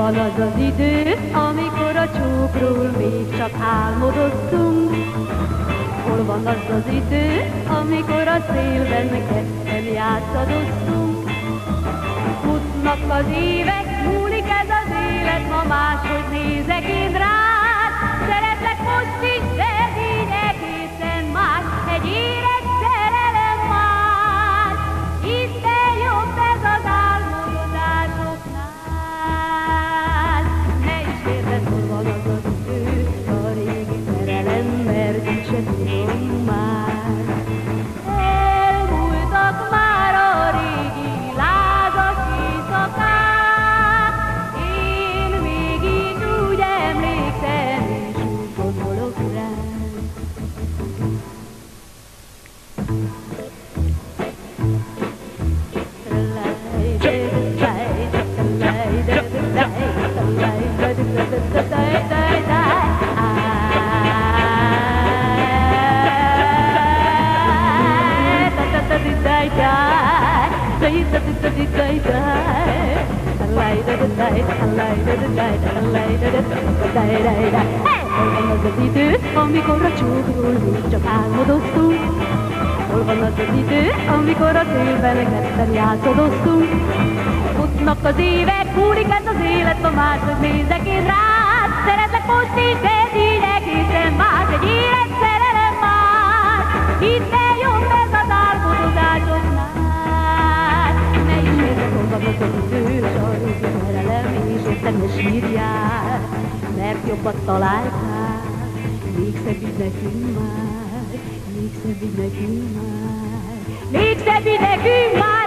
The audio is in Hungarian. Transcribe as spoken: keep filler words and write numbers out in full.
van az az idő, amikor a csókról még csak álmodoztunk? Hol van az az idő, amikor a szélben ketten játszadoztunk? Futnak az évek, múlik ez az élet, ma máshogy nézek én rád. Szeretlek most is, de így egészen más, egy érett szerelem más. Isten jobb ez az álmodozásoknál. Ne is kérdezz, hol van az az idő, a régi szerelem, mert így se tudom már. Elmúltak már a régi lázas éjszakák, én még így úgy emlékszem, és úgy gondolok rád. Hol van az az idő, amikor a csókról még csak álmodoztunk? Hol van az az idő, amikor a szélben ketten játszadoztunk? Futnak az évek, múlik ez az élet, ma máshogy nézek én rád. Szeretlek most is, de így egészen más, egy élet szerelem más. Itten jobb ez az álmodozásoknál. Ne is kérdezz, hol van az az idő, s a régi szerelem, és érted ne sírjál, mert jobbat találtál. Még szebb így nekünk már, még szebb így nekünk már, még szebb így nekünk már.